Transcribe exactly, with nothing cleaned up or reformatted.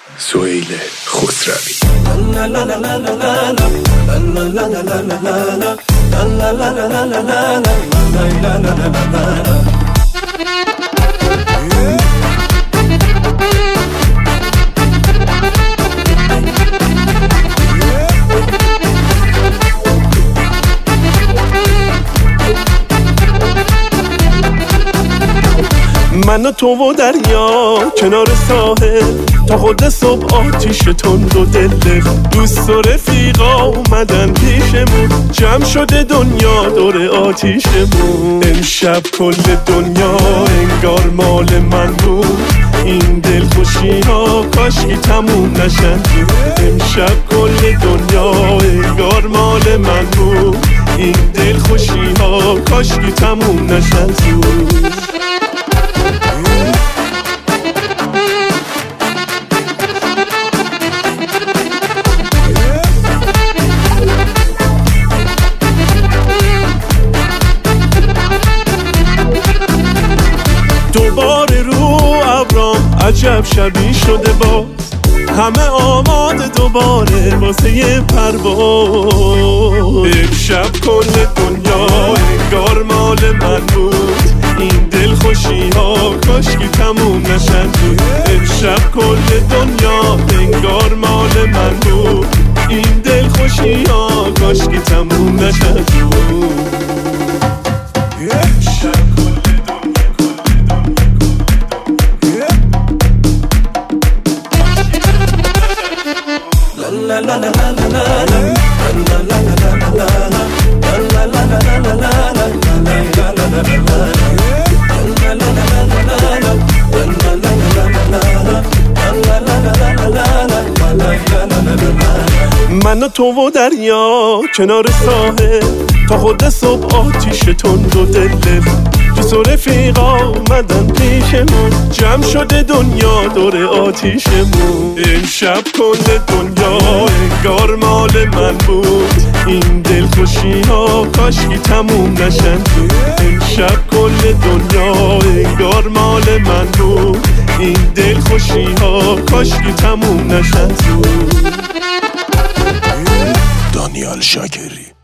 سهیل خسروی. من و تو و دریا کنار ساحل، تا خود صبح آتیش تند و دل دوست و رفیقا اومدن پیشمون، جمع شده دنیا دور آتیشمون. امشب کل دنیا انگار مال من بود، این دل خوشی ها کاشکی تموم نشن. امشب کل دنیا انگار مال من بود، این دل خوشی ها کاشکی تموم نشن زود. دوباره رو ابرام عجب شبی شده باز، همه آماده دوباره واسه یه پرواز. امشب کل دنیا انگار مال من بود، این دل خوشی ها کاشکی تموم نشن. امشب کل دنیا انگار مال من بود، این دل خوشی ها کاشکی تموم نشن. من و تو و دریا کنار ساحل، تا خود صبح آتیش تند و دل دوست و رفیقا اومدن پیشمون، جمع شده دنیا دور آتیشمون. امشب کل دنیا انگار مال من بود، این دل خوشی ها کاشکی تموم نشن. امشب کل دنیا انگار مال من بود، این دل خوشی ها کاشکی تموم نشن زود. دانیال شاکری.